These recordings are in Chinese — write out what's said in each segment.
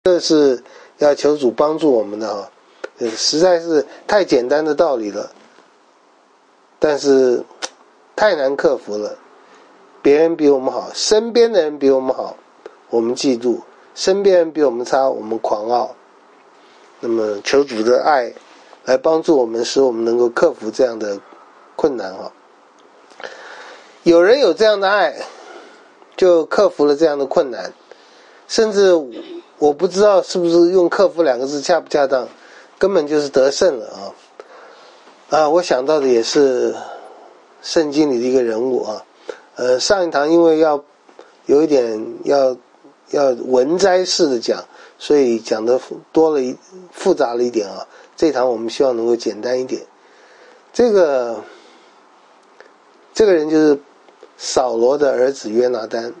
这是要求主帮助我们的啊，实在是太简单的道理了，但是太难克服了。别人比我们好，身边的人比我们好，我们嫉妒；身边人比我们差，我们狂傲。那么求主的爱来帮助我们，使我们能够克服这样的困难啊。有人有这样的爱，就克服了这样的困难，甚至我不知道是不是用克服2个字恰不恰当，根本就是得胜了啊！我想到的也是圣经里的一个人物啊。上一堂因为要有一点要文摘式的讲，所以讲的复杂了一点啊。这一堂我们希望能够简单一点。这个人就是扫罗的儿子约拿单。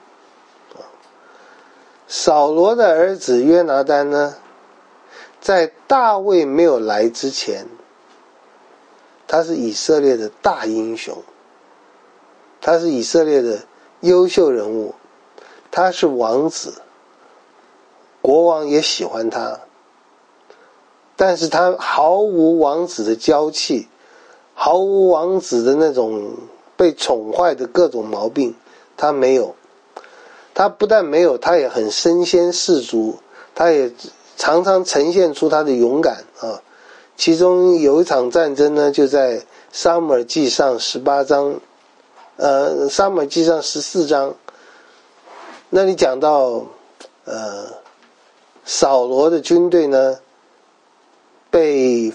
扫罗的儿子约拿单呢，在大卫没有来之前，他是以色列的大英雄，他是以色列的优秀人物，他是王子，国王也喜欢他，但是他毫无王子的娇气，毫无王子的那种被宠坏的各种毛病，他没有。他不但没有，他也很身先士卒，他也常常呈现出他的勇敢啊。其中有一场战争呢，就在撒母耳记上18章，撒母耳记上14章，那里讲到，扫罗的军队呢，被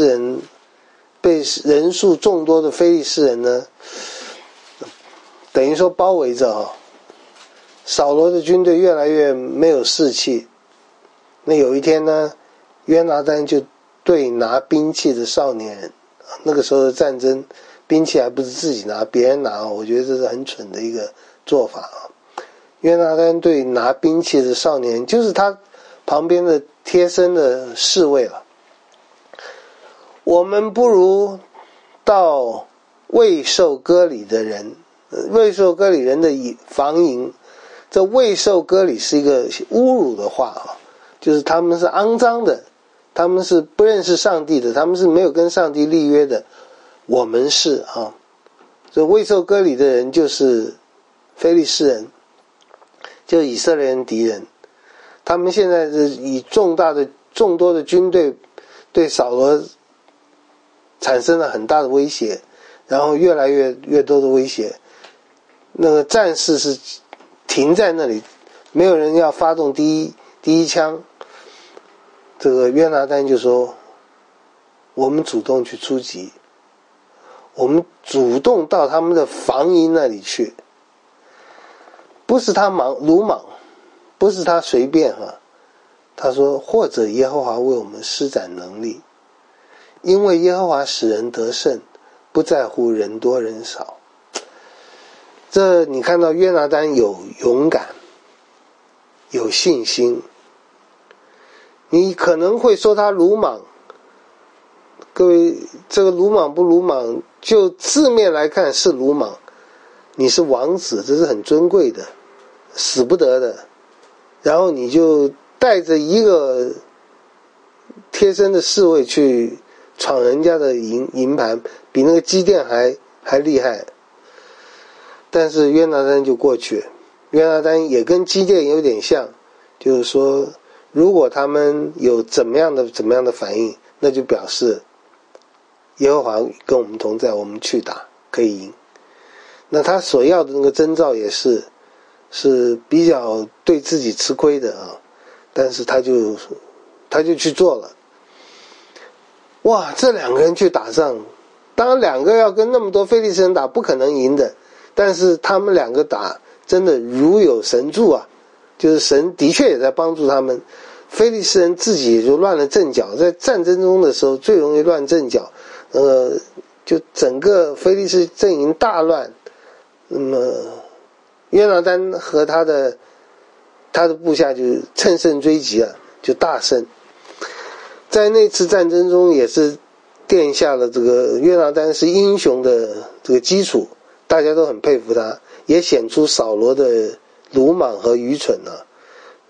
人数众多的非利士人呢，等于说包围着啊。扫罗的军队越来越没有士气。那有一天呢，约拿单就对拿兵器的少年人，那个时候的战争，兵器还不是自己拿，别人拿，我觉得这是很蠢的一个做法啊。约拿单对拿兵器的少年人，就是他旁边的贴身的侍卫了。我们不如到未受割礼的人，未受割礼人的防营。这未受割礼是一个侮辱的话啊，就是他们是肮脏的，他们是不认识上帝的，他们是没有跟上帝立约的，我们是啊。这未受割礼的人就是非利士人，就是以色列人敌人。他们现在是以众多的军队对扫罗产生了很大的威胁，然后越来越多的威胁。那个战事是停在那里，没有人要发动第一枪。这个约拿单就说，我们主动去出击，我们主动到他们的防营那里去，不是他鲁莽，不是他随便啊。他说，或者耶和华为我们施展能力，因为耶和华使人得胜，不在乎人多人少。这你看到约拿单有勇敢，有信心。你可能会说他鲁莽，各位，这个鲁莽不鲁莽，就字面来看是鲁莽。你是王子，这是很尊贵的，死不得的，然后你就带着一个贴身的侍卫去闯人家的营盘，比那个基甸还厉害。但是约拿单就过去，约拿单也跟基甸有点像，就是说，如果他们有怎么样的反应，那就表示耶和华跟我们同在，我们去打可以赢。那他所要的那个征兆也是比较对自己吃亏的啊，但是他就去做了。哇，这2个人去打仗，当然2个要跟那么多非利士人打，不可能赢的。但是他们2个打真的如有神助啊，就是神的确也在帮助他们。非利士人自己也就乱了阵脚，在战争中的时候最容易乱阵脚，就整个非利士阵营大乱。那么约拿单和他的部下就乘胜追击了，就大胜。在那次战争中也是奠下了这个约拿单是英雄的这个基础。大家都很佩服他，也显出扫罗的鲁莽和愚蠢啊。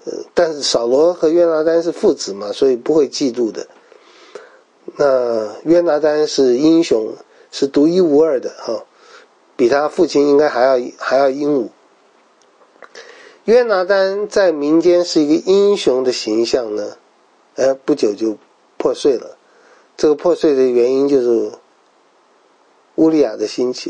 但是扫罗和约拿单是父子嘛，所以不会嫉妒的。那约拿单是英雄，是独一无二的比他父亲应该还要英武。约拿单在民间是一个英雄的形象呢，不久就破碎了。这个破碎的原因就是歌利亚的兴起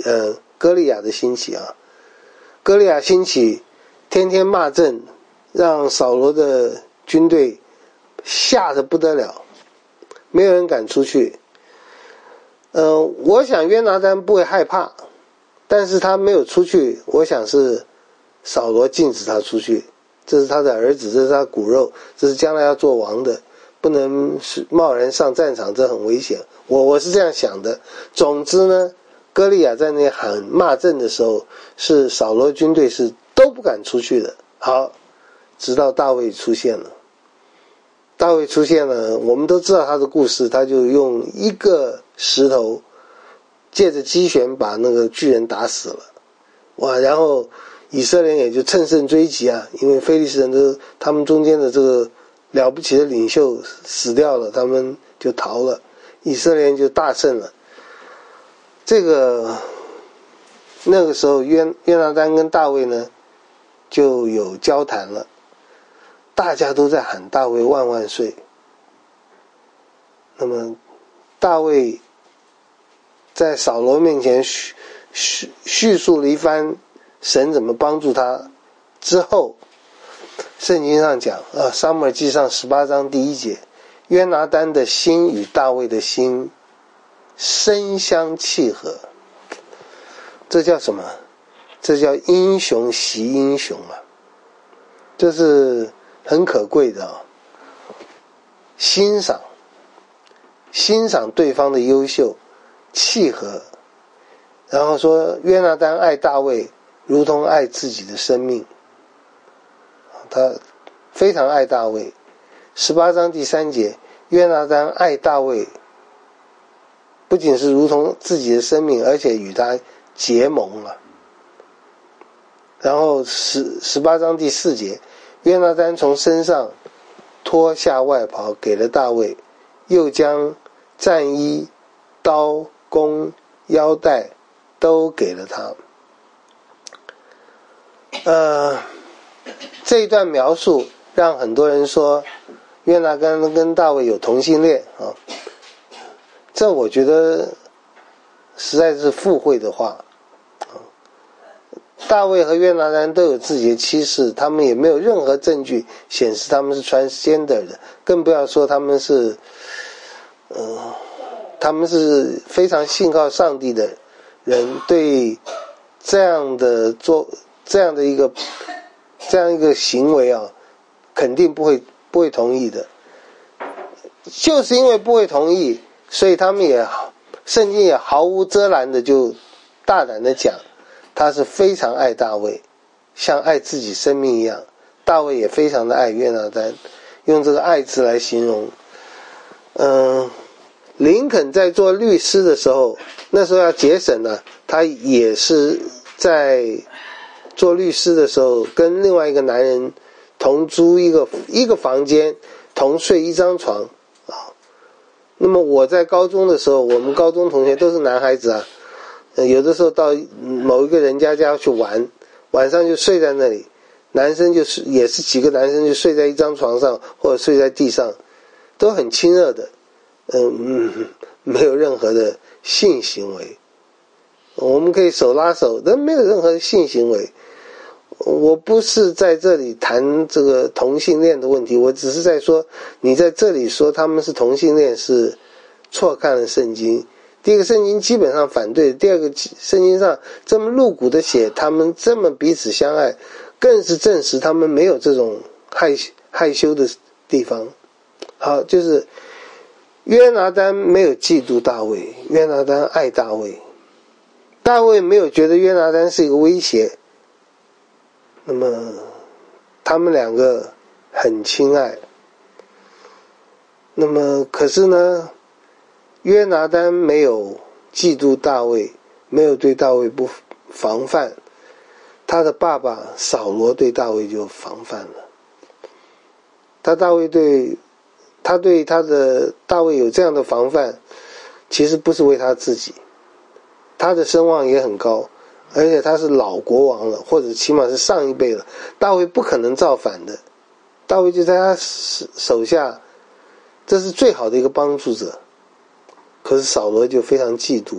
歌利亚兴起，天天骂阵，让扫罗的军队吓得不得了，没有人敢出去。我想约拿单不会害怕，但是他没有出去，我想是扫罗禁止他出去，这是他的儿子，这是他骨肉，这是将来要做王的，不能贸然上战场，这很危险。我是这样想的。总之呢，歌利亚在那喊骂阵的时候，是扫罗军队是都不敢出去的。好，直到大卫出现了。大卫出现了，我们都知道他的故事，他就用一个石头借着击旋把那个巨人打死了。哇，然后以色列人也就乘胜追击啊，因为非利士人他们中间的这个了不起的领袖死掉了，他们就逃了，以色列人就大胜了。那个时候约拿单跟大卫呢就有交谈了，大家都在喊大卫万万岁。那么大卫在扫罗面前叙述了一番神怎么帮助他之后，圣经上讲撒母耳记上18章第1节，约拿单的心与大卫的心深相契合。这叫什么？这叫英雄惜英雄啊，这是很可贵的欣赏对方的优秀，契合。然后说约拿单爱大卫如同爱自己的生命，他非常爱大卫。18章第3节，约拿单爱大卫不仅是如同自己的生命，而且与他结盟了。然后18章第4节，约拿单从身上脱下外袍给了大卫，又将战衣、刀、弓、腰带都给了他。这一段描述让很多人说约拿单跟大卫有同性恋这我觉得实在是附会的话。大卫和约拿单都有自己的妻室，他们也没有任何证据显示他们是transgender的，更不要说他们是非常信靠上帝的人，对这样一个行为肯定不会同意的。就是因为不会同意，所以他们圣经也毫无遮拦的就大胆的讲，他是非常爱大卫，像爱自己生命一样。大卫也非常的爱约拿单，用这个爱字来形容。林肯在做律师的时候，那时候要节省他也是在做律师的时候跟另外一个男人同租一个房间，同睡一张床那么我在高中的时候，我们高中同学都是男孩子有的时候到某一个人家去玩，晚上就睡在那里，男生也是几个男生就睡在一张床上或者睡在地上，都很亲热的，没有任何的性行为，我们可以手拉手，但没有任何的性行为。我不是在这里谈这个同性恋的问题，我只是在说你在这里说他们是同性恋是错看了圣经。第一个，圣经基本上反对；第二个，圣经上这么露骨的写他们这么彼此相爱，更是证实他们没有这种害羞的地方。好，就是约拿单没有嫉妒大卫，约拿单爱大卫，大卫没有觉得约拿单是一个威胁，那么他们两个很亲爱。那么可是呢，约拿单没有嫉妒大卫，没有对大卫不防范，他的爸爸扫罗对大卫就防范了。 大卫对大卫有这样的防范，其实不是为他自己，他的声望也很高，而且他是老国王了，或者起码是上一辈了，大卫不可能造反的，大卫就在他手下，这是最好的一个帮助者。可是扫罗就非常嫉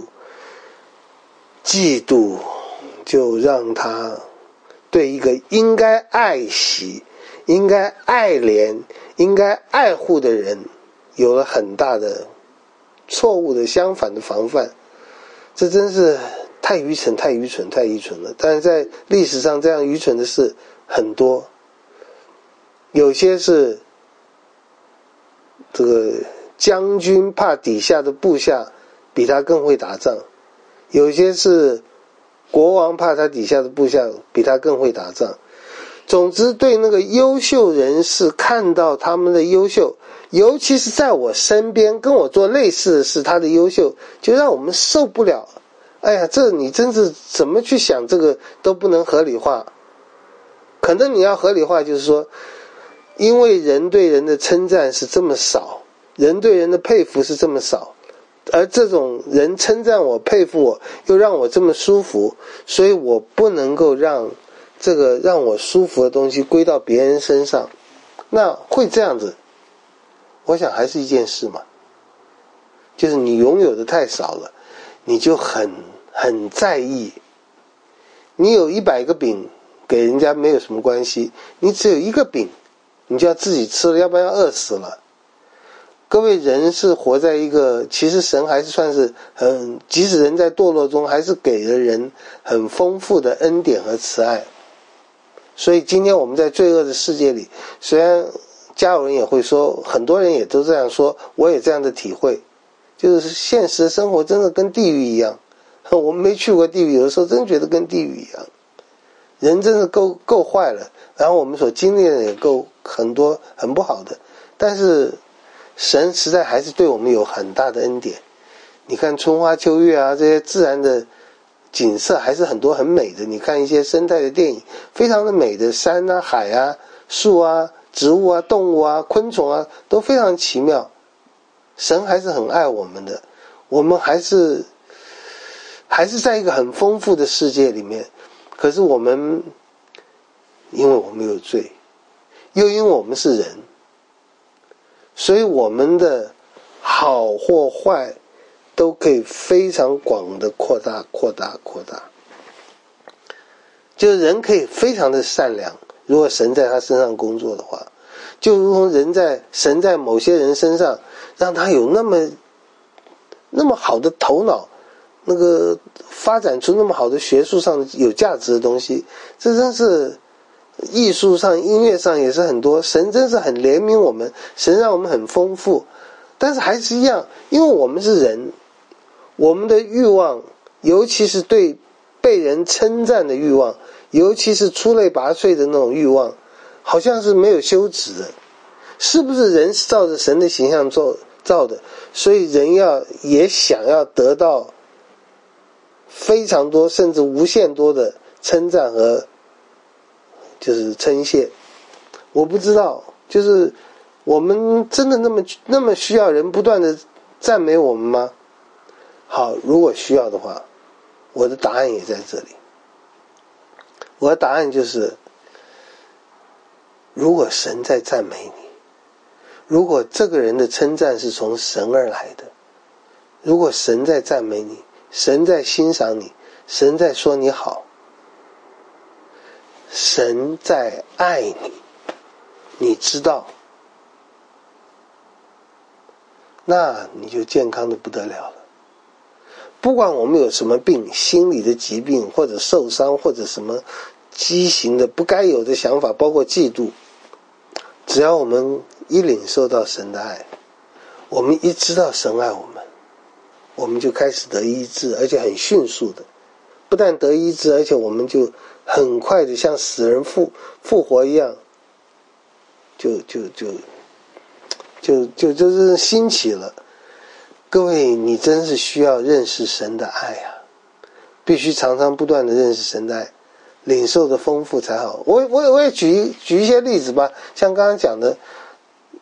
妒就让他对一个应该爱惜、应该爱怜、应该爱护的人有了很大的错误的相反的防范。这真是太愚蠢了。但是在历史上这样愚蠢的事很多，有些是这个将军怕底下的部下比他更会打仗，有些是国王怕他底下的部下比他更会打仗。总之对那个优秀人士，看到他们的优秀，尤其是在我身边跟我做类似的事，他的优秀就让我们受不了。哎呀，这你真是怎么去想，这个都不能合理化。可能你要合理化，就是说因为人对人的称赞是这么少，人对人的佩服是这么少，而这种人称赞我佩服我又让我这么舒服，所以我不能够让这个让我舒服的东西归到别人身上。那会这样子，我想还是一件事嘛，就是你拥有的太少了，你就很在意。你有100个饼给人家没有什么关系，你只有1个饼你就要自己吃了，要不然要饿死了。各位，人是活在一个，其实神还是算是即使人在堕落中还是给了人很丰富的恩典和慈爱。所以今天我们在罪恶的世界里，虽然加有人也会说，很多人也都这样说，我也这样的体会，就是现实的生活真的跟地狱一样。我们没去过地狱，有的时候真觉得跟地狱一样，人真的够坏了，然后我们所经历的也够很多很不好的，但是神实在还是对我们有很大的恩典。你看春花秋月啊，这些自然的景色还是很多很美的。你看一些生态的电影，非常的美的，山啊海啊树啊植物啊动物啊昆虫啊都非常奇妙。神还是很爱我们的，我们还是在一个很丰富的世界里面。可是我们因为我们有罪，又因为我们是人，所以我们的好或坏都可以非常广的扩大。就是人可以非常的善良，如果神在他身上工作的话，就如同神在某些人身上让他有那么好的头脑，那个发展出那么好的学术上有价值的东西，这真是艺术上音乐上也是很多。神真是很怜悯我们，神让我们很丰富。但是还是一样，因为我们是人，我们的欲望，尤其是对被人称赞的欲望，尤其是出类拔萃的那种欲望，好像是没有休止的。是不是人是照着神的形象造的，所以人也想要得到非常多甚至无限多的称赞和就是称谢。我不知道，就是我们真的那么需要人不断的赞美我们吗？好，如果需要的话，我的答案也在这里。我的答案就是，如果神在赞美你，如果这个人的称赞是从神而来的，如果神在赞美你，神在欣赏你，神在说你好，神在爱你，你知道，那你就健康的不得了了。不管我们有什么病，心理的疾病或者受伤或者什么畸形的不该有的想法，包括嫉妒，只要我们一领受到神的爱，我们一知道神爱我们，我们就开始得医治，而且很迅速的。不但得医治，而且我们就很快的像死人复活一样，就是兴起了。各位，你真是需要认识神的爱啊，必须常常不断的认识神的爱，领受的丰富才好。我也举一些例子吧，像刚刚讲的，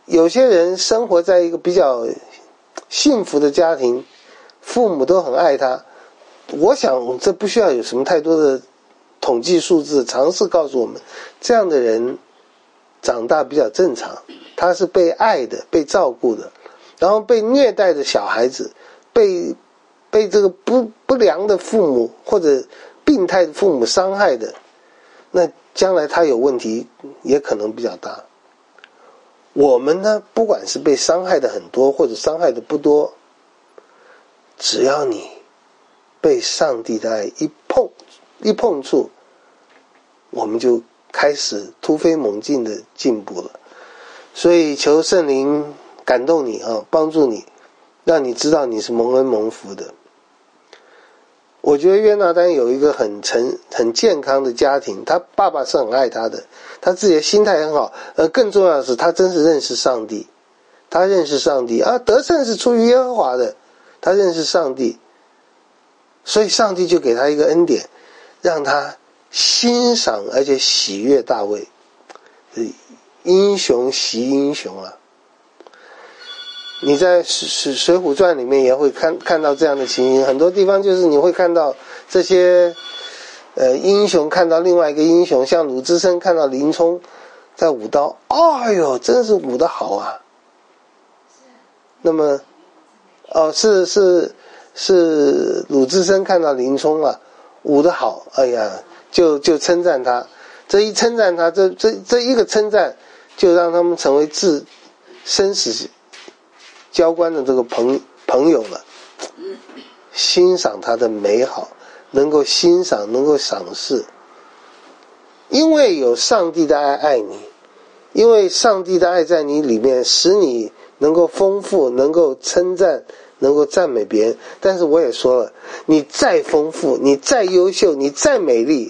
有些人生活在一个比较幸福的家庭，父母都很爱他，我想这不需要有什么太多的统计数字，常识告诉我们，这样的人长大比较正常，他是被爱的，被照顾的，然后被虐待的小孩子，被这个不良的父母或者病态的父母伤害的，那将来他有问题也可能比较大。我们呢，不管是被伤害的很多或者伤害的不多，只要你被上帝的爱一碰触，我们就开始突飞猛进的进步了。所以求圣灵感动你啊，帮助你，让你知道你是蒙恩蒙福的。我觉得约拿单有一个很健康的家庭，他爸爸是很爱他的，他自己的心态很好，更重要的是他真是认识上帝，他认识上帝啊，得胜是出于耶和华的，他认识上帝，所以上帝就给他一个恩典，让他欣赏而且喜悦大卫，英雄惜英雄啊。你在水浒传里面也会看到这样的情形，很多地方就是你会看到这些英雄看到另外一个英雄，像鲁智深看到林冲在舞刀，哎呦真是舞得好啊。那么是鲁智深看到林冲啊舞得好，哎呀就称赞他，这一称赞他，这一个称赞就让他们成为生死交关的这个朋友了。欣赏他的美好，能够欣赏，能够赏识，因为有上帝的爱你，因为上帝的爱在你里面，使你能够丰富，能够称赞，能够赞美别人。但是我也说了，你再丰富，你再优秀，你再美丽，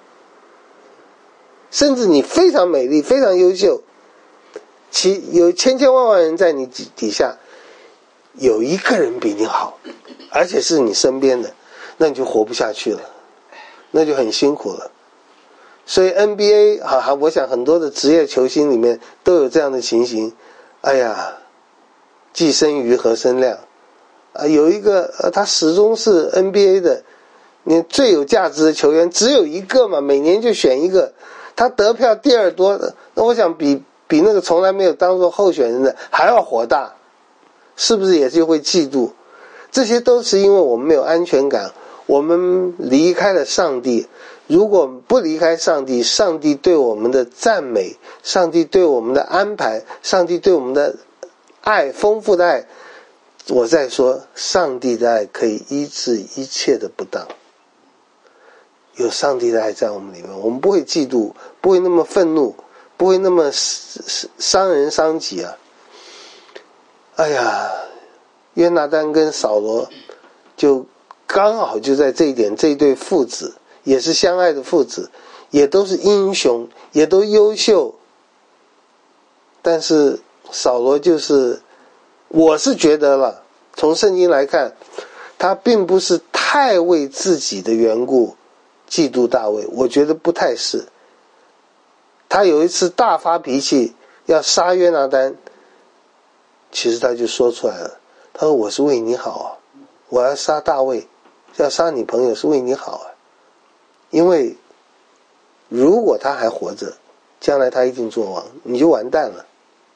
甚至你非常美丽非常优秀，有千千万万人在你底下，有一个人比你好，而且是你身边的，那你就活不下去了，那就很辛苦了。所以 NBA 我想很多的职业球星里面都有这样的情形。哎呀，既生瑜何生亮有一个他始终是 NBA 的你最有价值的球员，只有一个嘛，每年就选一个，他得票第二多的，那我想比那个从来没有当做候选人的还要火大，是不是也就会嫉妒？这些都是因为我们没有安全感，我们离开了上帝。如果不离开上帝，上帝对我们的赞美，上帝对我们的安排，上帝对我们的爱，丰富的爱，我再说，上帝的爱可以医治一切的不当。有上帝的爱在我们里面，我们不会嫉妒，不会那么愤怒，不会那么伤人伤己啊。哎呀，约拿单跟扫罗就刚好就在这一点，这一对父子也是相爱的父子，也都是英雄，也都优秀，但是扫罗我是觉得了，从圣经来看，他并不是太为自己的缘故嫉妒大卫，我觉得不太是。他有一次大发脾气要杀约拿单，其实他就说出来了，他说我是为你好啊，我要杀大卫，要杀你朋友是为你好啊。因为如果他还活着，将来他一定做王，你就完蛋了。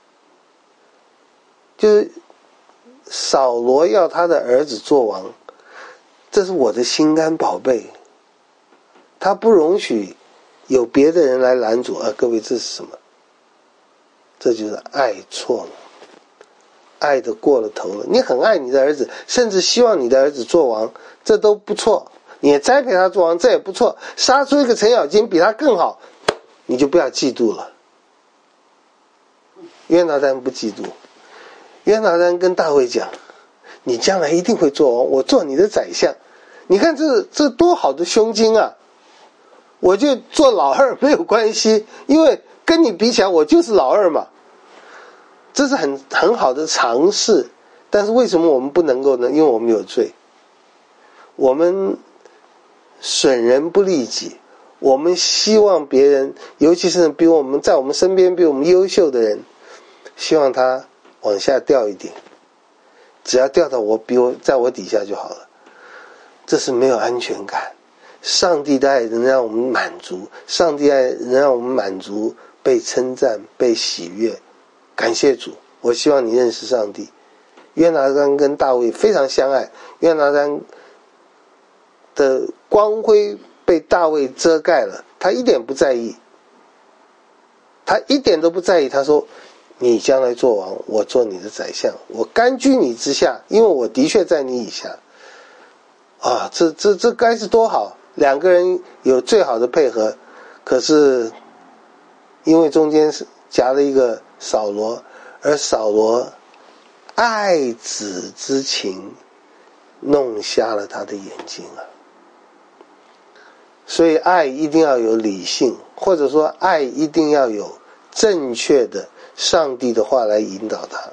就是扫罗要他的儿子做王，这是我的心肝宝贝，他不容许有别的人来拦阻各位这是什么？这就是爱错了，爱得过了头了。你很爱你的儿子，甚至希望你的儿子做王，这都不错，你也栽培他做王，这也不错。杀出一个程咬金比他更好，你就不要嫉妒了。约拿单不嫉妒，约拿单跟大卫讲，你将来一定会做王，我做你的宰相。你看这多好的胸襟啊，我就做老二没有关系，因为跟你比起来我就是老二嘛。这是很好的尝试，但是为什么我们不能够呢？因为我们有罪，我们损人不利己，我们希望别人，尤其是比我们在我们身边比我们优秀的人， 希望他往下掉一点，只要掉到在我底下就好了。这是没有安全感。上帝的爱能让我们满足，上帝爱能让我们满足，被称赞，被喜悦。感谢主，我希望你认识上帝。约拿单跟大卫非常相爱，约拿单的光辉被大卫遮盖了，他一点不在意，他一点都不在意。他说，你将来做王，我做你的宰相，我甘居你之下，因为我的确在你以下。啊，这该是多好，两个人有最好的配合。可是因为中间是夹了一个扫罗，而扫罗爱子之情弄瞎了他的眼睛啊。所以爱一定要有理性，或者说爱一定要有正确的上帝的话来引导他。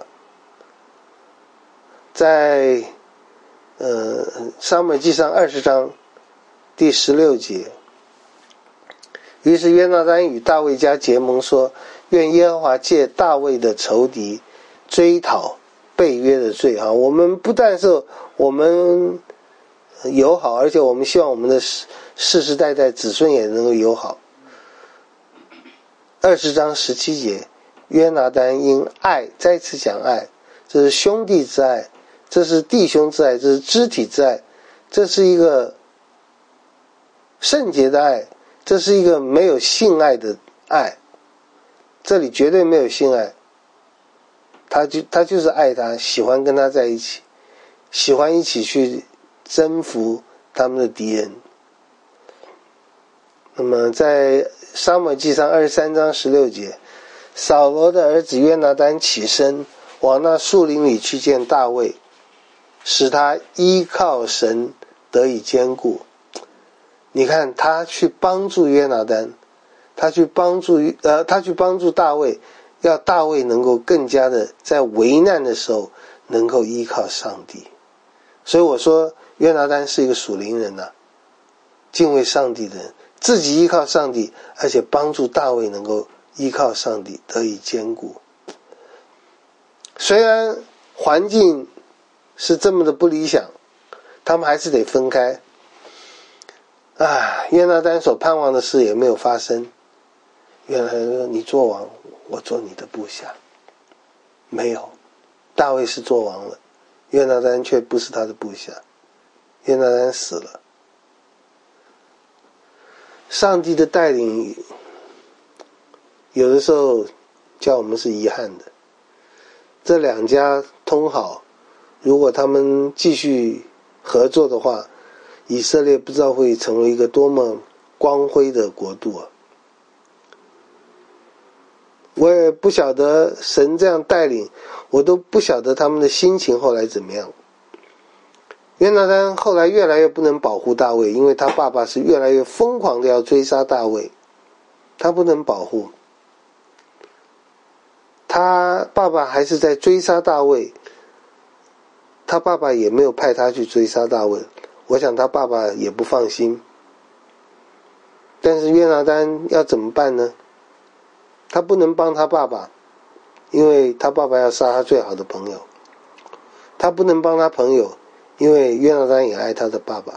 在撒母耳记上20章第16节，于是约拿单与大卫家结盟说，愿耶和华借大卫的仇敌追讨背约的罪。我们不但是我们友好，而且我们希望我们的世世代代子孙也能够友好。20章17节，约拿单因爱，再次讲爱，这是兄弟之爱，这是弟兄之爱，这是肢体之爱，这是一个圣洁的爱，这是一个没有性爱的爱，这里绝对没有性爱。他就是爱他，喜欢跟他在一起，喜欢一起去征服他们的敌人。那么在撒母耳记上23章16节，扫罗的儿子约拿单起身往那树林里去见大卫，使他依靠神得以坚固。你看他去帮助约拿单，他去帮助大卫，要大卫能够更加的在危难的时候能够依靠上帝。所以我说约拿单是一个属灵人啊，敬畏上帝的人，自己依靠上帝，而且帮助大卫能够依靠上帝得以坚固。虽然环境是这么的不理想，他们还是得分开。约拿单所盼望的事也没有发生。约拿单说，你做王，我做你的部下。没有，大卫是做王了，约拿单却不是他的部下，约拿单死了。上帝的带领有的时候叫我们是遗憾的。这两家通好，如果他们继续合作的话，以色列不知道会成为一个多么光辉的国度啊！我也不晓得神这样带领，我都不晓得他们的心情后来怎么样。约拿单后来越来越不能保护大卫，因为他爸爸是越来越疯狂的要追杀大卫，他不能保护。他爸爸还是在追杀大卫，他爸爸也没有派他去追杀大卫，我想他爸爸也不放心。但是约拿单要怎么办呢？他不能帮他爸爸，因为他爸爸要杀他最好的朋友。他不能帮他朋友，因为约拿单也爱他的爸爸。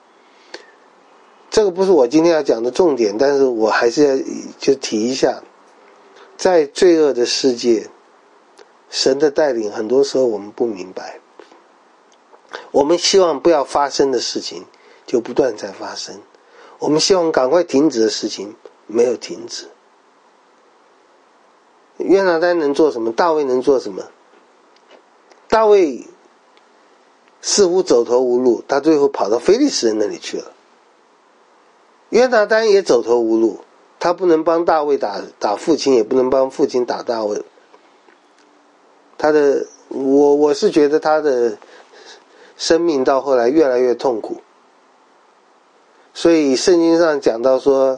这个不是我今天要讲的重点，但是我还是要就提一下，在罪恶的世界，神的带领很多时候我们不明白，我们希望不要发生的事情就不断在发生，我们希望赶快停止的事情没有停止。约拿单能做什么？大卫能做什么？大卫似乎走投无路，他最后跑到非利士人那里去了。约拿单也走投无路，他不能帮大卫打父亲，也不能帮父亲打大卫。我是觉得他的生命到后来越来越痛苦。所以圣经上讲到说，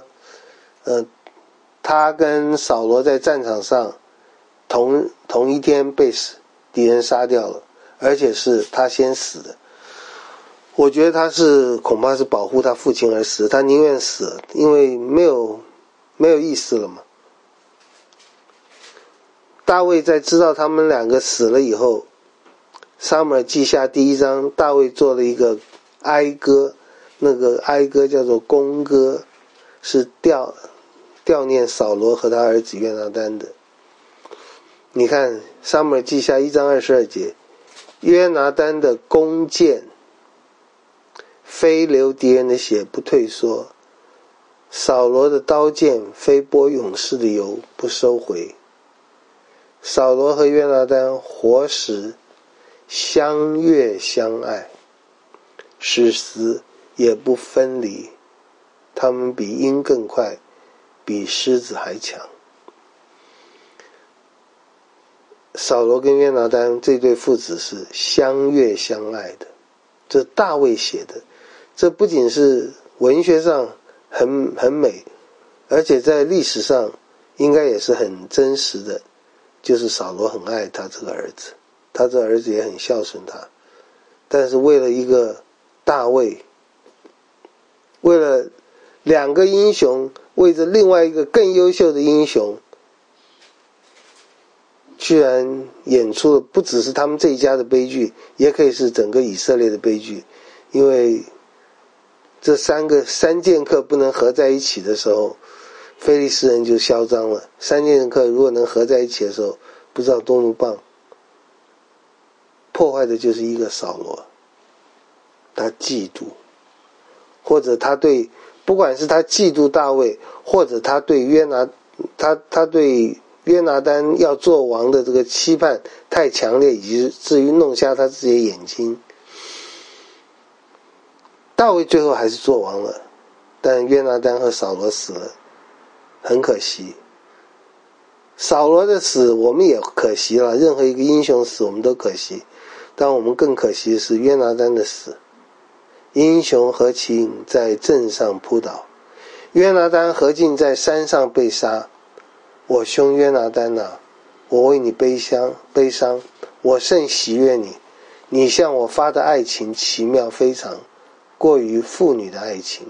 他跟扫罗在战场上同一天被敌人杀掉了，而且是他先死的。我觉得他恐怕是保护他父亲而死，他宁愿死，因为没有意思了嘛。 大卫在知道他们两个死了以后，撒母耳记下第1章，大卫做了一个哀歌，那个哀歌叫做弓歌，是悼念扫罗和他儿子约拿单的。你看撒母耳记下1章22节，约拿单的弓箭非流敌人的血不退缩，扫罗的刀剑非拨勇士的油不收回。扫罗和约拿单活时相悦相爱，死时也不分离，他们比鹰更快，比狮子还强。扫罗跟约拿单这对父子是相悦相爱的，这大卫写的，这不仅是文学上很美，而且在历史上应该也是很真实的，就是扫罗很爱他这个儿子，他这儿子也很孝顺他，但是为了一个大卫，为了2个英雄，为着另外一个更优秀的英雄，居然演出了不只是他们这一家的悲剧，也可以是整个以色列的悲剧。因为这三剑客不能合在一起的时候，非利士人就嚣张了。3剑客如果能合在一起的时候，不知道多么棒。破坏的就是一个扫罗，他嫉妒，或者他对，不管是他嫉妒大卫，或者他对他对约拿单要做王的这个期盼太强烈，以至于弄瞎他自己的眼睛。大卫最后还是做王了，但约拿单和扫罗死了，很可惜。扫罗的死我们也可惜了，任何一个英雄死我们都可惜，但我们更可惜的是约拿单的死。英雄何其在阵上扑倒，约拿单何竟在山上被杀。我兄约拿单啊，我为你悲伤，我甚喜悦你，你向我发的爱情奇妙非常，过于妇女的爱情。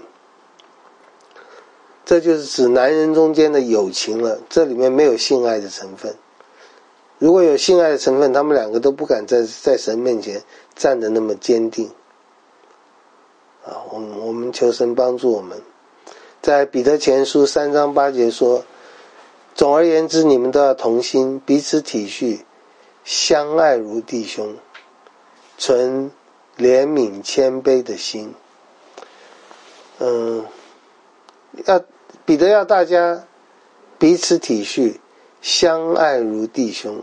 这就是指男人中间的友情了，这里面没有性爱的成分。如果有性爱的成分，他们2个都不敢在神面前站得那么坚定。我们求神帮助我们。在彼得前书3章8节说，总而言之，你们都要同心，彼此体恤，相爱如弟兄，存怜悯谦卑的心。彼得要大家彼此体恤，相爱如弟兄。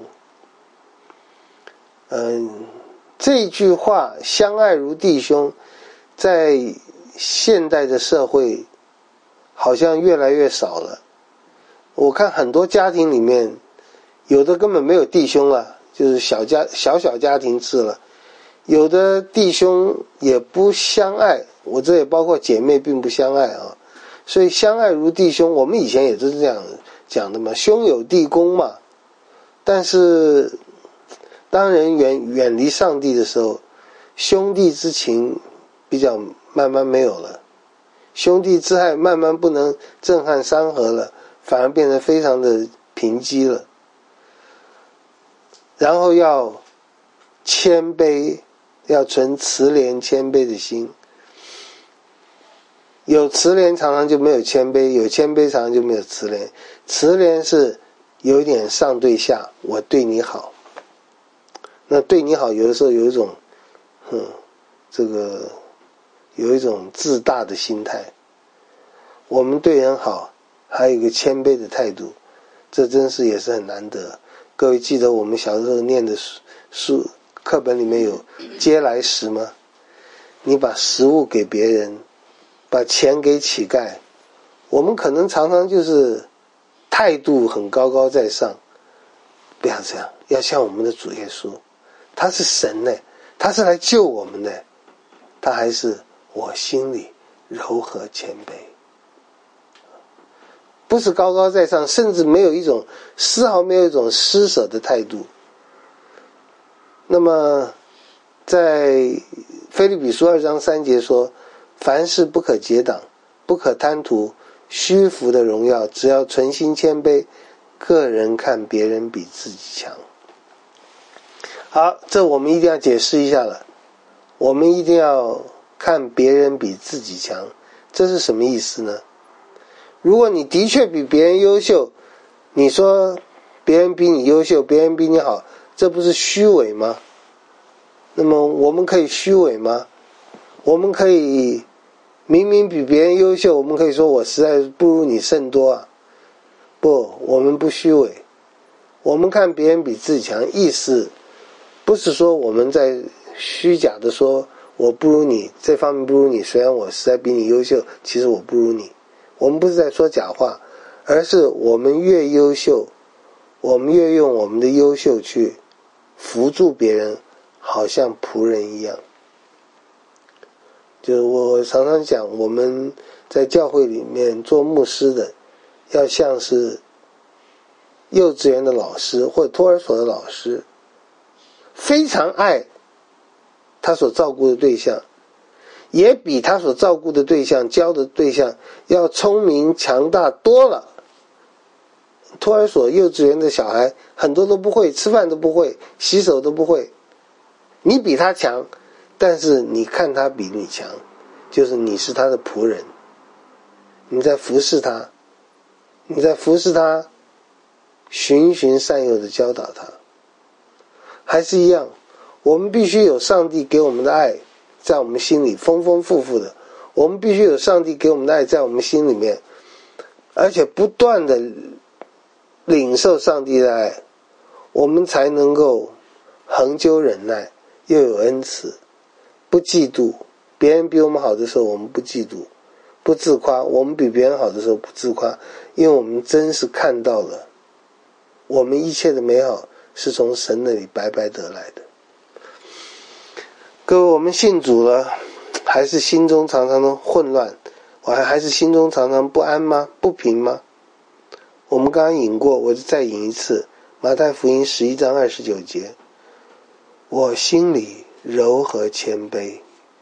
这句话相爱如弟兄在现代的社会好像越来越少了。我看很多家庭里面有的根本没有弟兄了，就是小家庭制了，有的弟兄也不相爱，我这也包括姐妹并不相爱啊。所以相爱如弟兄，我们以前也都是这样讲的嘛，兄友弟恭嘛。但是当人远离上帝的时候，兄弟之情比较慢慢没有了，兄弟之爱慢慢不能震撼山河了，反而变得非常的贫瘠了。然后要谦卑，要存慈怜谦卑的心。有慈怜常常就没有谦卑，有谦卑常常就没有慈怜。慈怜是有一点上对下，我对你好。那对你好有的时候有一种有一种自大的心态。我们对人好还有一个谦卑的态度，这真是也是很难得。各位记得我们小时候念的书课本里面有嗟来食吗？你把食物给别人，把钱给乞丐，我们可能常常就是态度很高在上。不要这样，要像我们的主耶稣，他是神呢，他是来救我们的，他还是我心里柔和谦卑，不是高在上，甚至没有一种丝毫没有一种施舍的态度。那么在腓立比书2章3节说，凡事不可结党，不可贪图虚浮的荣耀，只要存心谦卑， 个人看别人比自己强。好，这我们一定要解释一下了。我们一定要看别人比自己强，这是什么意思呢？如果你的确比别人优秀，你说别人比你优秀，别人比你好，这不是虚伪吗？那么我们可以虚伪吗？我们可以明明比别人优秀，我们可以说我实在不如你甚多啊。不，我们不虚伪。我们看别人比自己强，意思不是说我们在虚假的说我不如你，这方面不如你，虽然我实在比你优秀，其实我不如你。我们不是在说假话，而是我们越优秀，我们越用我们的优秀去扶助别人，好像仆人一样。就是我常常讲，我们在教会里面做牧师的，要像是幼稚园的老师或者托儿所的老师，非常爱他所照顾的对象，也比他所照顾的对象教的对象要聪明强大多了。托儿所幼稚园的小孩很多都不会，吃饭都不会，洗手都不会，你比他强，但是你看他比你强，就是你是他的仆人，你在服侍他，循循善诱的教导他。还是一样，我们必须有上帝给我们的爱在我们心里丰丰富富的，我们必须有上帝给我们的爱在我们心里面，而且不断的领受上帝的爱，我们才能够恒久忍耐，又有恩慈，不嫉妒。别人比我们好的时候我们不嫉妒，不自夸，我们比别人好的时候不自夸，因为我们真是看到了我们一切的美好是从神那里白白得来的。各位，我们信主了，还是心中常常的混乱，还是心中常常不安吗？不平吗？我们刚刚引过，我再引一次，马太福音11章29节，我心里柔和谦卑。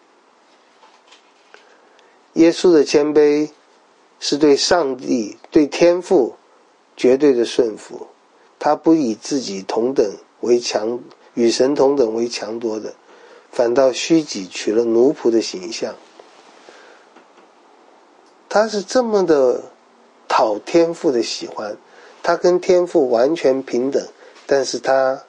耶稣的谦卑是对上帝、对天父绝对的顺服，他不以自己同等为强，与神同等为强夺的，反倒虚己，取了奴仆的形象。他是这么的讨天父的喜欢，他跟天父完全平等，但是他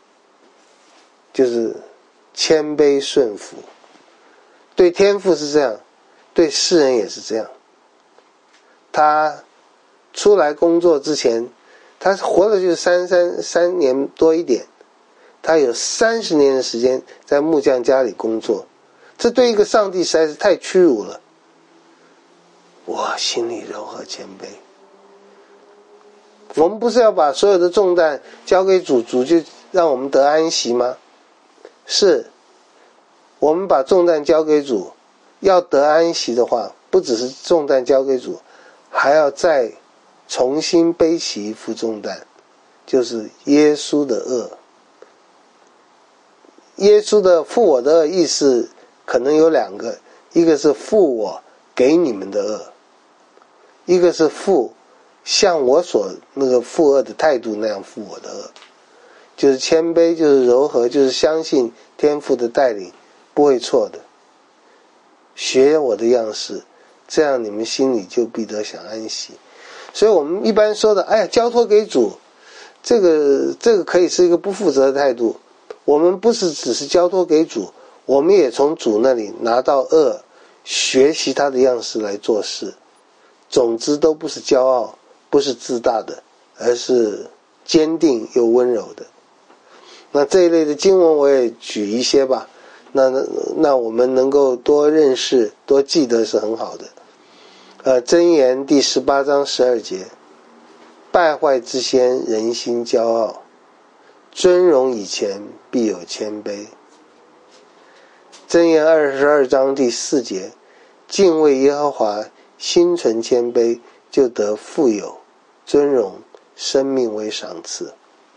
就是谦卑顺服。对天父是这样，对世人也是这样。他出来工作之前，他活的就是三年多一点，他有30年的时间在木匠家里工作，这对一个上帝实在是太屈辱了。我心里柔和谦卑。我们不是要把所有的重担交给主，主就让我们得安息吗？是，我们把重担交给主，要得安息的话，不只是重担交给主，还要再重新背起一副重担，就是耶稣的恶。耶稣的负我的恶意思可能有2个，一个是负我给你们的恶，一个是负像我所那个负恶的态度那样负我的恶，就是谦卑，就是柔和，就是相信天父的带领不会错的，学我的样式，这样你们心里就必得享安息。所以我们一般说的，哎呀，交托给主，这个可以是一个不负责的态度。我们不是只是交托给主，我们也从主那里拿到恶，学习他的样式来做事。总之都不是骄傲，不是自大的，而是坚定又温柔的。那这一类的经文我也举一些吧，那我们能够多认识多记得是很好的。箴言第18章12节，败坏之先人心骄傲，尊荣以前必有谦卑。箴言22章第4节，敬畏耶和华，心存谦卑，就得富有尊荣，生命为赏赐。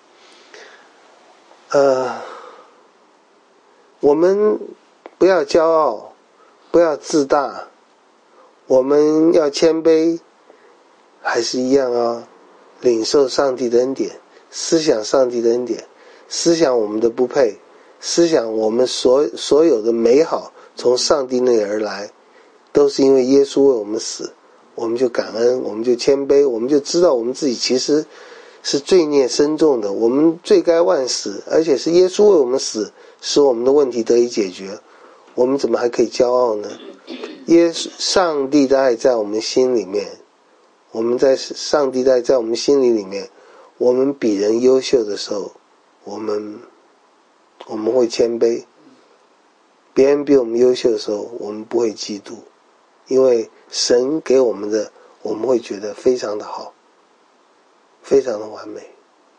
我们不要骄傲，不要自大，我们要谦卑，还是一样啊， 领受上帝的恩典，思想上帝的恩典，思想我们的不配，思想我们所有的美好从上帝那里而来，都是因为耶稣为我们死，我们就感恩，我们就谦卑，我们就知道我们自己其实是罪孽深重的，我们罪该万死，而且是耶稣为我们死，使我们的问题得以解决，我们怎么还可以骄傲呢？上帝的爱在我们心里面，我们在上帝的爱在我们心里面，我们比人优秀的时候，我们会谦卑，别人比我们优秀的时候，我们不会嫉妒，因为神给我们的，我们会觉得非常的好，非常的完美。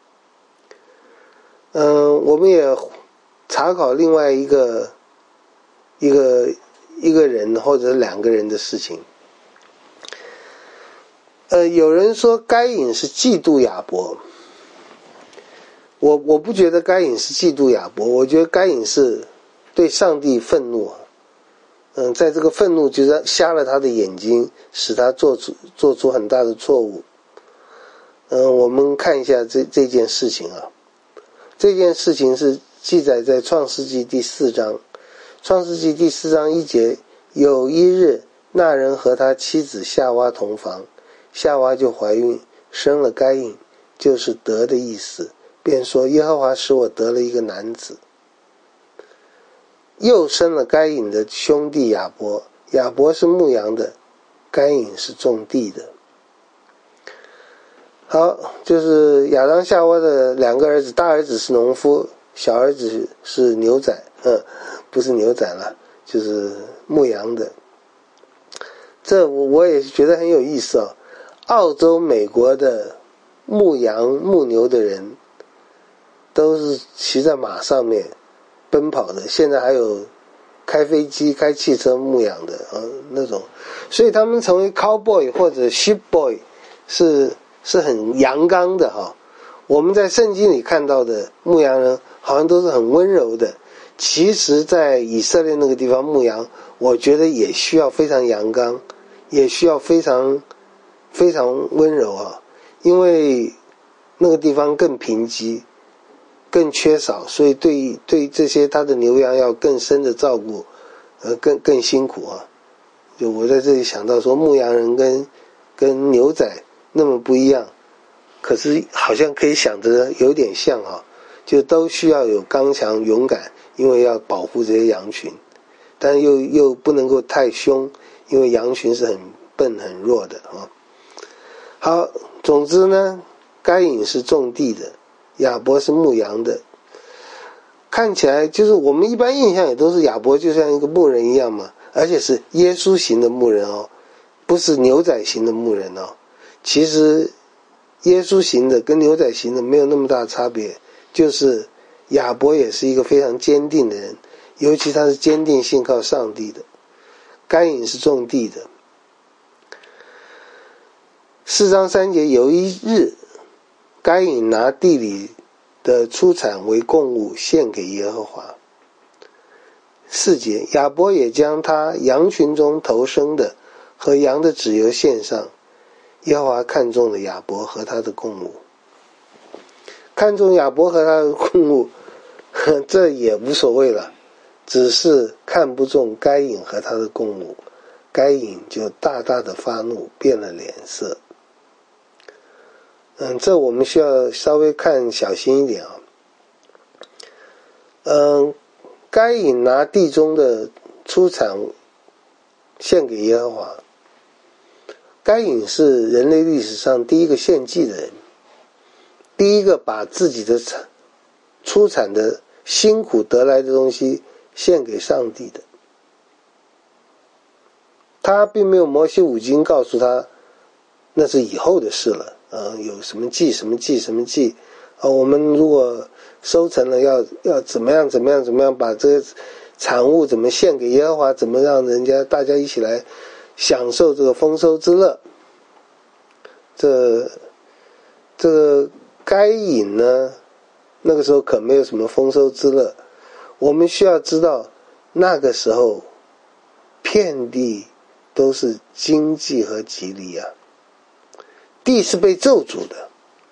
我们也查考另外一个人或者两个人的事情。有人说该隐是嫉妒亚伯，我不觉得该隐是嫉妒亚伯，我觉得该隐是对上帝愤怒，在这个愤怒就是瞎了他的眼睛，使他做出很大的错误。我们看一下这件事情啊，这件事情是记载在创世纪第4章，创世纪第4章1节，有一日，那人和他妻子夏娃同房，夏娃就怀孕，生了该隐，就是得的意思，便说耶和华使我得了一个男子。又生了该隐的兄弟亚伯，亚伯是牧羊的，该隐是种地的。好，就是亚当夏娃的两个儿子，大儿子是农夫，小儿子是牛仔，不是牛仔了，就是牧羊的。这我也觉得很有意思啊。澳洲、美国的牧羊牧牛的人都是骑在马上面奔跑的，现在还有开飞机开汽车牧羊的那种，所以他们成为 cowboy 或者 sheep boy 是很阳刚的哈。我们在圣经里看到的牧羊人好像都是很温柔的，其实在以色列那个地方牧羊，我觉得也需要非常阳刚，也需要非常非常温柔啊，因为那个地方更贫瘠，更缺少，所以对这些他的牛羊要更深的照顾，更辛苦啊。就我在这里想到说，牧羊人跟牛仔那么不一样，可是好像可以想着有点像啊，就都需要有刚强勇敢，因为要保护这些羊群，但又不能够太凶，因为羊群是很笨很弱的啊。好，总之呢，该隐是种地的，亚伯是牧羊的。看起来就是我们一般印象也都是亚伯就像一个牧人一样嘛，而且是耶稣型的牧人哦，不是牛仔型的牧人哦。其实耶稣型的跟牛仔型的没有那么大的差别，就是亚伯也是一个非常坚定的人，尤其他是坚定信靠上帝的。该隐是种地的。4章3节，有一日，该隐拿地里的出产为供物献给耶和华。4节，亚伯也将他羊群中头生的和羊的脂油献上，耶和华看中了亚伯和他的供物。看中亚伯和他的供物，这也无所谓了，只是看不中该隐和他的供物，该隐就大大的发怒，变了脸色。这我们需要稍微看小心一点啊。该隐拿地中的出产献给耶和华。该隐是人类历史上第一个献祭的人，第一个把自己的出产的辛苦得来的东西献给上帝的。他并没有摩西五经告诉他那是以后的事了，有什么祭什么祭什么祭，我们如果收成了要怎么样把这个产物怎么献给耶和华，怎么让大家一起来享受这个丰收之乐。这个该隐呢，那个时候可没有什么丰收之乐。我们需要知道，那个时候遍地都是经济和吉利啊，地是被咒诅的，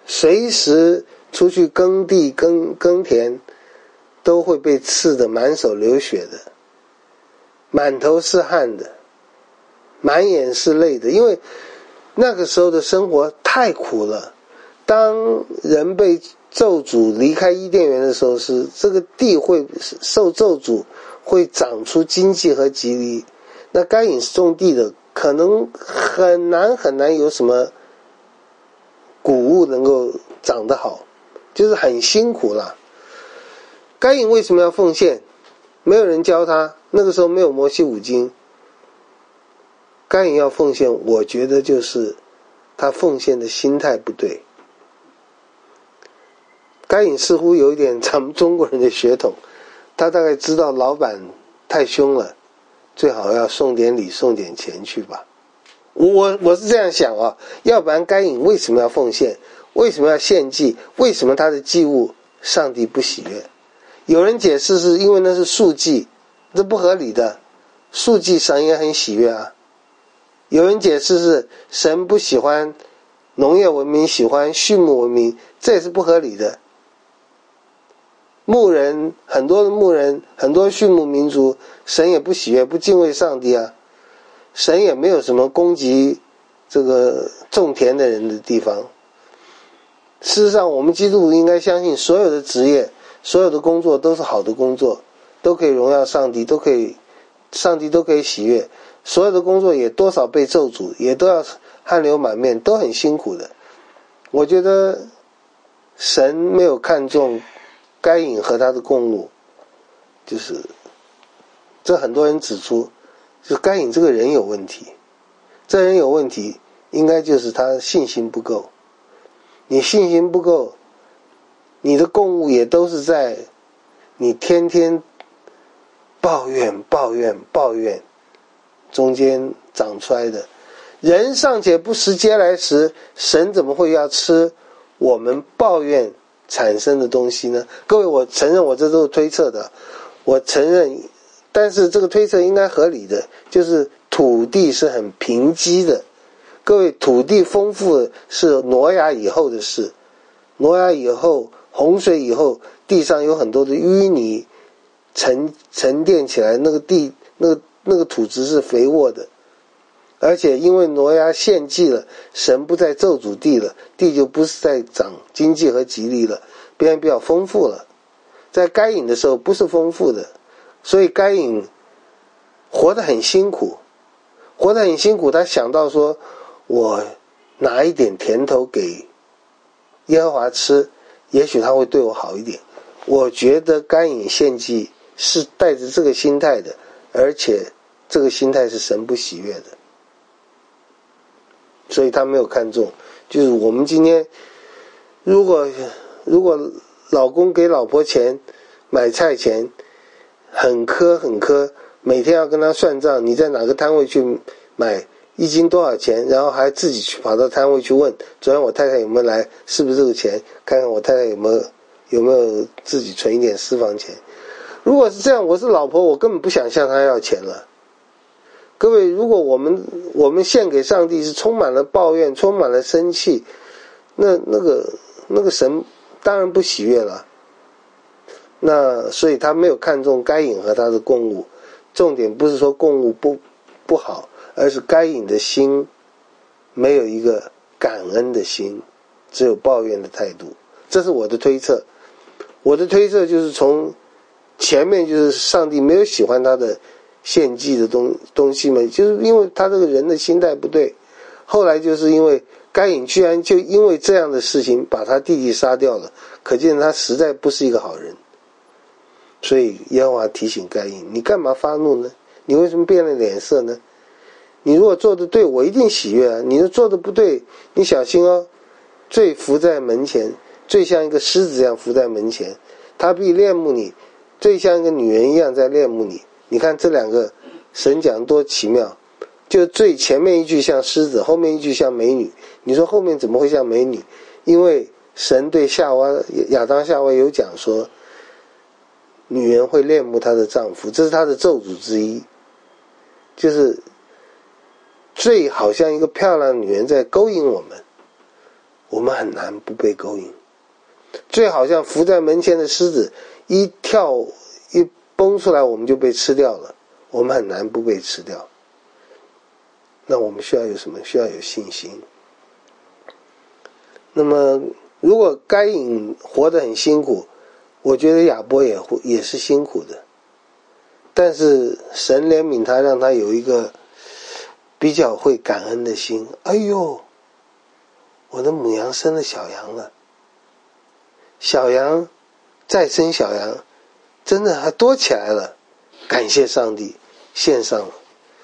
随时出去耕地耕田都会被刺得满手流血的，满头是汗的，满眼是泪的，因为那个时候的生活太苦了。当人被咒诅离开伊甸园的时候，是这个地会受咒诅，会长出荆棘和棘藜。那该隐是种地的，可能很难有什么谷物能够长得好，就是很辛苦了。该隐为什么要奉献？没有人教他，那个时候没有摩西五经。该隐要奉献，我觉得就是他奉献的心态不对。该隐似乎有一点咱们中国人的血统，他大概知道老板太凶了，最好要送点礼送点钱去吧。我是这样想啊，要不然该隐为什么要奉献？为什么要献祭？为什么他的祭物上帝不喜悦？有人解释是因为那是素祭，这不合理的，素祭神也很喜悦啊。有人解释是神不喜欢农业文明，喜欢畜牧文明，这也是不合理的。牧人，很多的牧人，很多畜牧民族，神也不喜悦，不敬畏上帝啊。神也没有什么攻击这个种田的人的地方。事实上，我们基督徒应该相信，所有的职业，所有的工作都是好的工作，都可以荣耀上帝，上帝都可以喜悦。所有的工作也多少被咒诅，也都要汗流满面，都很辛苦的。我觉得神没有看重该隐和他的供物，就是这很多人指出，就该隐这个人有问题，这人有问题，应该就是他信心不够。你信心不够，你的供物也都是在你天天抱怨中间长出来的。人尚且不食嗟来食，神怎么会要吃我们抱怨产生的东西呢？各位，我承认我这都是推测的，我承认，但是这个推测应该合理的，就是土地是很贫瘠的。各位，土地丰富是挪亚以后的事，挪亚以后，洪水以后，地上有很多的淤泥沉淀起来，那个地那个土质是肥沃的。而且因为挪亚献祭了，神不再咒诅地了，地就不是在长荆棘和棘藜了，变得比较丰富了。在该隐的时候不是丰富的，所以该隐活得很辛苦，他想到说，我拿一点甜头给耶和华吃，也许他会对我好一点。我觉得该隐献祭是带着这个心态的，而且这个心态是神不喜悦的，所以他没有看重。就是我们今天如果老公给老婆钱，买菜钱很苛，每天要跟他算账，你在哪个摊位去买一斤多少钱，然后还自己去跑到摊位去问，昨天我太太有没有来，是不是这个钱，看看我太太有没有自己存一点私房钱。如果是这样，我是老婆，我根本不想向他要钱了。各位，如果我们献给上帝是充满了抱怨，充满了生气，那个神当然不喜悦了。那所以他没有看重该隐和他的供物，重点不是说供物不好，而是该隐的心没有一个感恩的心，只有抱怨的态度。这是我的推测。我的推测就是从前面就是上帝没有喜欢他的献祭的东西嘛，就是因为他这个人的心态不对。后来就是因为该隐居然就因为这样的事情把他弟弟杀掉了，可见他实在不是一个好人。所以耶和华提醒该隐，你干嘛发怒呢？你为什么变了脸色呢？你如果做得对，我一定喜悦啊。你做得不对，你小心哦，罪伏在门前，罪像一个狮子一样伏在门前，他必恋慕你，罪像一个女人一样在恋慕你。你看这两个神讲多奇妙，就罪前面一句像狮子，后面一句像美女。你说后面怎么会像美女？因为神对亚当夏娃有讲说，女人会恋慕她的丈夫，这是她的咒诅之一。就是罪好像一个漂亮的女人在勾引我们， 我们很难不被勾引。最好像伏在门前的狮子，一跳一蹦出来，我们就被吃掉了，我们很难不被吃掉。那我们需要有什么？需要有信心。那么如果该隐活得很辛苦，我觉得亚伯也是辛苦的，但是神怜悯他，让他有一个比较会感恩的心。哎呦，我的母羊生了小羊了，小羊再生小羊，真的还多起来了，感谢上帝，献上了。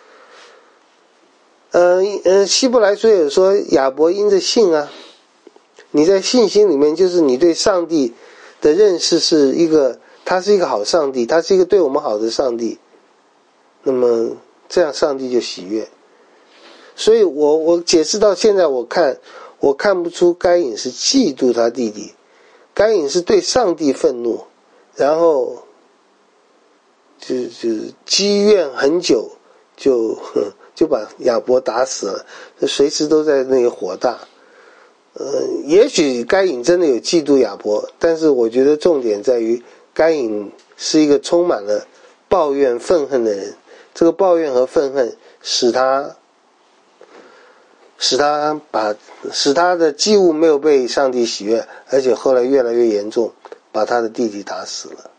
希伯来书有说亚伯因着信啊，你在信心里面，就是你对上帝的认识是一个，他是一个好上帝，他是一个对我们好的上帝，那么这样上帝就喜悦。所以我解释到现在，我看不出该隐是嫉妒他弟弟，该隐是对上帝愤怒，然后就积怨很久，就把亚伯打死了，随时都在那个火大。也许该隐真的有嫉妒亚伯，但是我觉得重点在于该隐是一个充满了抱怨愤恨的人，这个抱怨和愤恨使他的祭物没有被上帝喜悦，而且后来越来越严重，把他的弟弟打死了。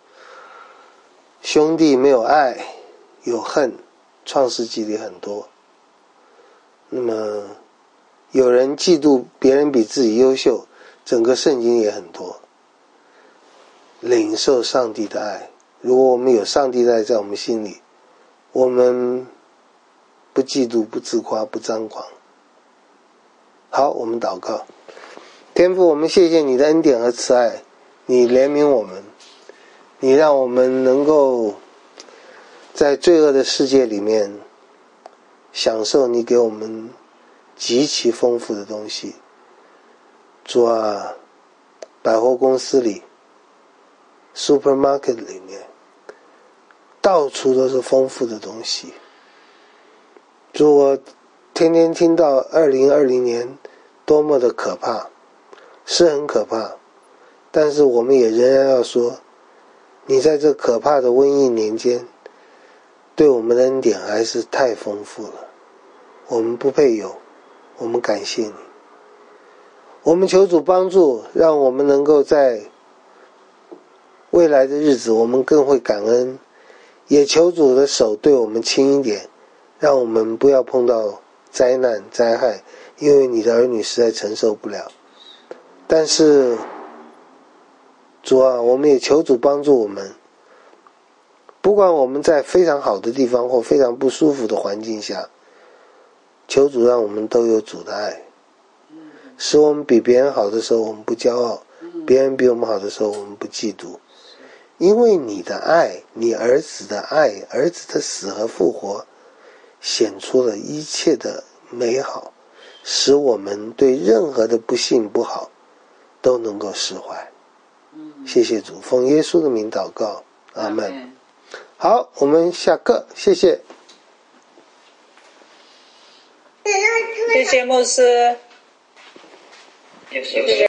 兄弟没有爱，有恨，创世纪里很多。那么有人嫉妒别人比自己优秀，整个圣经也很多。领受上帝的爱，如果我们有上帝的爱在我们心里，我们不嫉妒，不自夸，不张狂。好，我们祷告。天父，我们谢谢你的恩典和慈爱，你怜悯我们，你让我们能够在罪恶的世界里面享受你给我们极其丰富的东西。主啊，百货公司里 supermarket 里面到处都是丰富的东西。主，我天天听到2020年多么的可怕，是很可怕，但是我们也仍然要说，你在这可怕的瘟疫年间对我们的恩典还是太丰富了，我们不配有，我们感谢你。我们求主帮助，让我们能够在未来的日子我们更会感恩，也求主的手对我们轻一点，让我们不要碰到灾难灾害，因为你的儿女实在承受不了。但是主啊，我们也求主帮助我们，不管我们在非常好的地方或非常不舒服的环境下，求主让我们都有主的爱，使我们比别人好的时候我们不骄傲，别人比我们好的时候我们不嫉妒。因为你的爱，你儿子的爱，儿子的死和复活显出了一切的美好，使我们对任何的不幸不好都能够释怀。谢谢主，奉耶稣的名祷告，阿们。好，我们下课，谢谢。 谢谢牧师。谢谢。